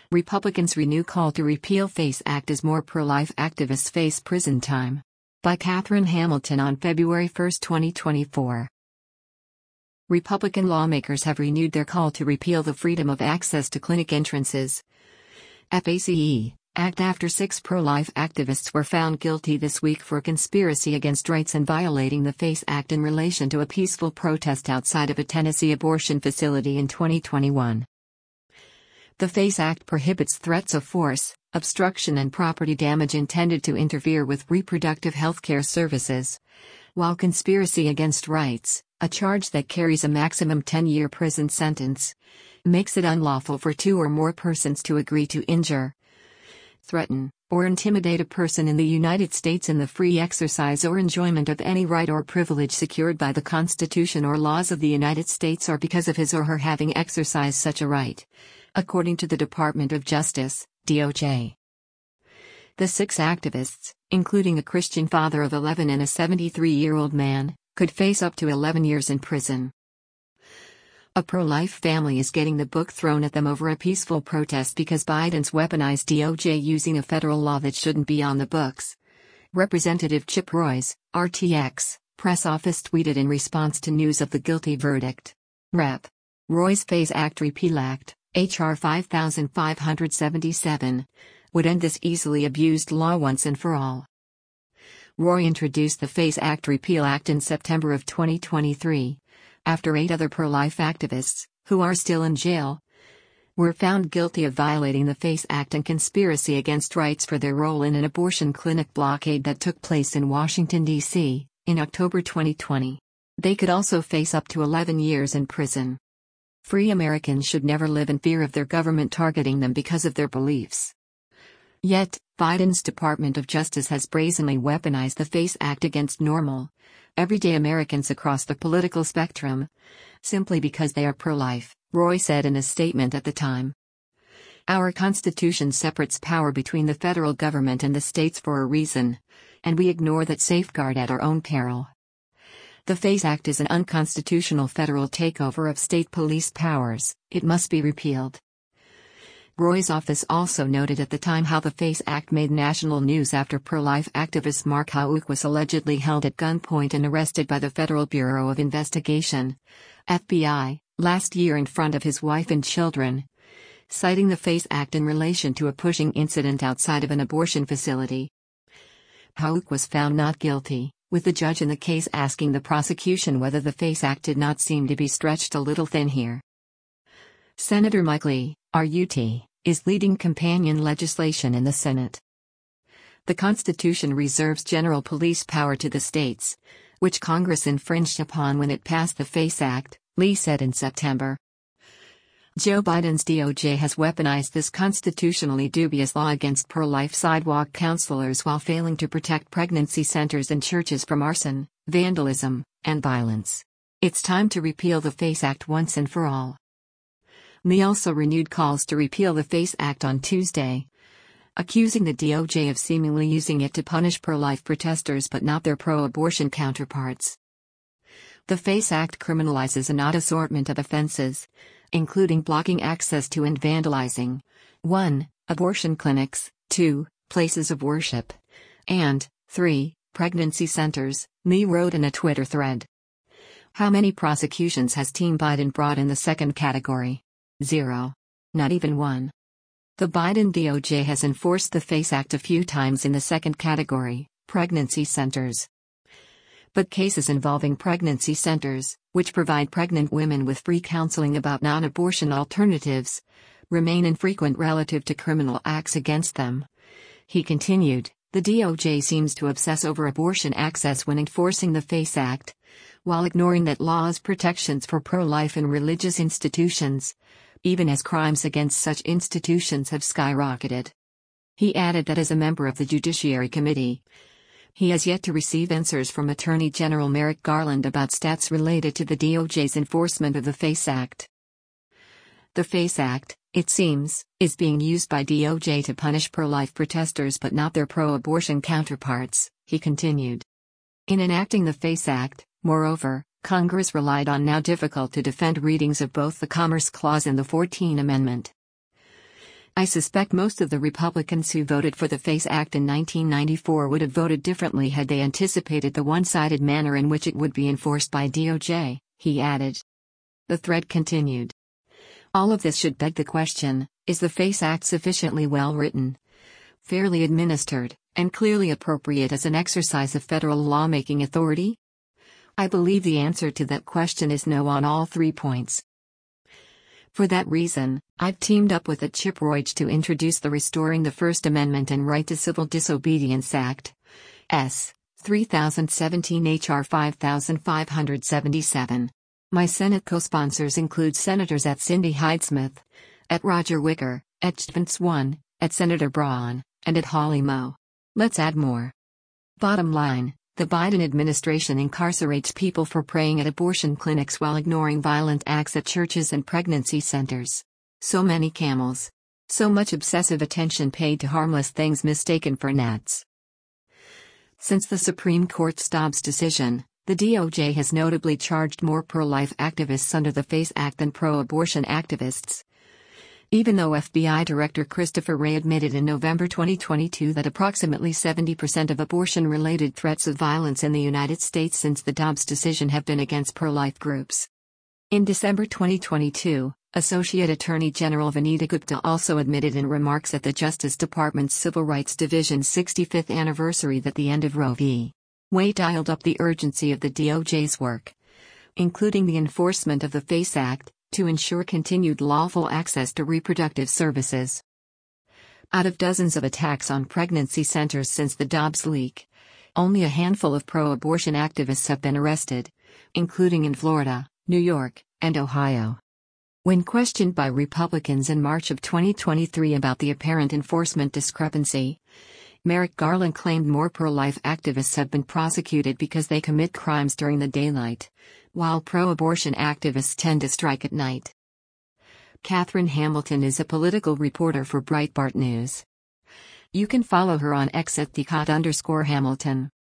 Republicans renew call to repeal FACE Act as more pro-life activists face prison time. By Catherine Hamilton on February 1, 2024. Republican lawmakers have renewed their call to repeal the Freedom of Access to Clinic Entrances (FACE) Act after 6 pro-life activists were found guilty this week for conspiracy against rights and violating the FACE Act in relation to a peaceful protest outside of a Tennessee abortion facility in 2021. The FACE Act prohibits threats of force, obstruction and property damage intended to interfere with reproductive health care services, while conspiracy against rights, a charge that carries a maximum 10-year prison sentence, makes it unlawful for 2 or more persons to agree to injure, threaten, or intimidate a person in the United States in the free exercise or enjoyment of any right or privilege secured by the Constitution or laws of the United States or because of his or her having exercised such a right, according to the Department of Justice, DOJ. The 6 activists, including a Christian father of 11 and a 73-year-old man, could face up to 11 years in prison. A pro-life family is getting the book thrown at them over a peaceful protest because Biden's weaponized DOJ using a federal law that shouldn't be on the books. Representative Chip Roy's, RTX, press office tweeted in response to news of the guilty verdict. Rep. Roy's FACE Act Repeal Act, H.R. 5577, would end this easily abused law once and for all. Roy introduced the FACE Act Repeal Act in September of 2023, after 8 other pro-life activists, who are still in jail, were found guilty of violating the FACE Act and conspiracy against rights for their role in an abortion clinic blockade that took place in Washington, D.C., in October 2020. They could also face up to 11 years in prison. Free Americans should never live in fear of their government targeting them because of their beliefs. Yet, Biden's Department of Justice has brazenly weaponized the FACE Act against normal, everyday Americans across the political spectrum, simply because they are pro-life, Roy said in a statement at the time. Our Constitution separates power between the federal government and the states for a reason, and we ignore that safeguard at our own peril. The FACE Act is an unconstitutional federal takeover of state police powers. It must be repealed. Roy's office also noted at the time how the FACE Act made national news after pro-life activist Mark Houck was allegedly held at gunpoint and arrested by the Federal Bureau of Investigation, FBI, last year in front of his wife and children, citing the FACE Act in relation to a pushing incident outside of an abortion facility. Houck was found not guilty, with the judge in the case asking the prosecution whether the FACE Act did not seem to be stretched a little thin here. Senator Mike Lee, RUT, is leading companion legislation in the Senate. The Constitution reserves general police power to the states, which Congress infringed upon when it passed the FACE Act, Lee said in September. Joe Biden's DOJ has weaponized this constitutionally dubious law against pro-life sidewalk counselors while failing to protect pregnancy centers and churches from arson, vandalism, and violence. It's time to repeal the FACE Act once and for all. Lee also renewed calls to repeal the FACE Act on Tuesday, accusing the DOJ of seemingly using it to punish pro-life protesters but not their pro-abortion counterparts. The FACE Act criminalizes an odd assortment of offenses, including blocking access to and vandalizing 1. Abortion clinics, 2. Places of worship, and 3. Pregnancy centers, Lee wrote in a Twitter thread. How many prosecutions has Team Biden brought in the second category? 0. Not even 1. The Biden DOJ has enforced the FACE Act a few times in the second category, pregnancy centers. But cases involving pregnancy centers, which provide pregnant women with free counseling about non-abortion alternatives, remain infrequent relative to criminal acts against them. He continued, the DOJ seems to obsess over abortion access when enforcing the FACE Act, while ignoring that law's protections for pro-life and religious institutions, even as crimes against such institutions have skyrocketed. He added that as a member of the Judiciary Committee, he has yet to receive answers from Attorney General Merrick Garland about stats related to the DOJ's enforcement of the FACE Act. The FACE Act, it seems, is being used by DOJ to punish pro-life protesters but not their pro-abortion counterparts, he continued. In enacting the FACE Act, moreover, Congress relied on now difficult to defend readings of both the Commerce Clause and the 14th Amendment. I suspect most of the Republicans who voted for the FACE Act in 1994 would have voted differently had they anticipated the one-sided manner in which it would be enforced by DOJ, he added. The thread continued. All of this should beg the question, is the FACE Act sufficiently well written, fairly administered, and clearly appropriate as an exercise of federal lawmaking authority? I believe the answer to that question is no on all 3 points. For that reason, I've teamed up with Chip Roich to introduce the Restoring the First Amendment and Right to Civil Disobedience Act, S. 3017 H.R. 5577. My Senate co-sponsors include Senators at Cindy Hyde-Smith, at Roger Wicker, at Vince One, at Senator Braun, and at Holly Moe. Let's add more. Bottom line, the Biden administration incarcerates people for praying at abortion clinics while ignoring violent acts at churches and pregnancy centers. So many camels. So much obsessive attention paid to harmless things mistaken for gnats. Since the Supreme Court's Dobbs decision, the DOJ has notably charged more pro-life activists under the FACE Act than pro-abortion activists. Even though FBI Director Christopher Wray admitted in November 2022 that approximately 70% of abortion-related threats of violence in the United States since the Dobbs decision have been against pro-life groups. In December 2022, Associate Attorney General Vanita Gupta also admitted in remarks at the Justice Department's Civil Rights Division's 65th anniversary that the end of Roe v. Wade dialed up the urgency of the DOJ's work, including the enforcement of the FACE Act, to ensure continued lawful access to reproductive services. Out of dozens of attacks on pregnancy centers since the Dobbs leak, only a handful of pro-abortion activists have been arrested, including in Florida, New York, and Ohio. When questioned by Republicans in March of 2023 about the apparent enforcement discrepancy, Merrick Garland claimed more pro-life activists have been prosecuted because they commit crimes during the daylight, while pro-abortion activists tend to strike at night. Catherine Hamilton is a political reporter for Breitbart News. You can follow her on X at @Hamilton.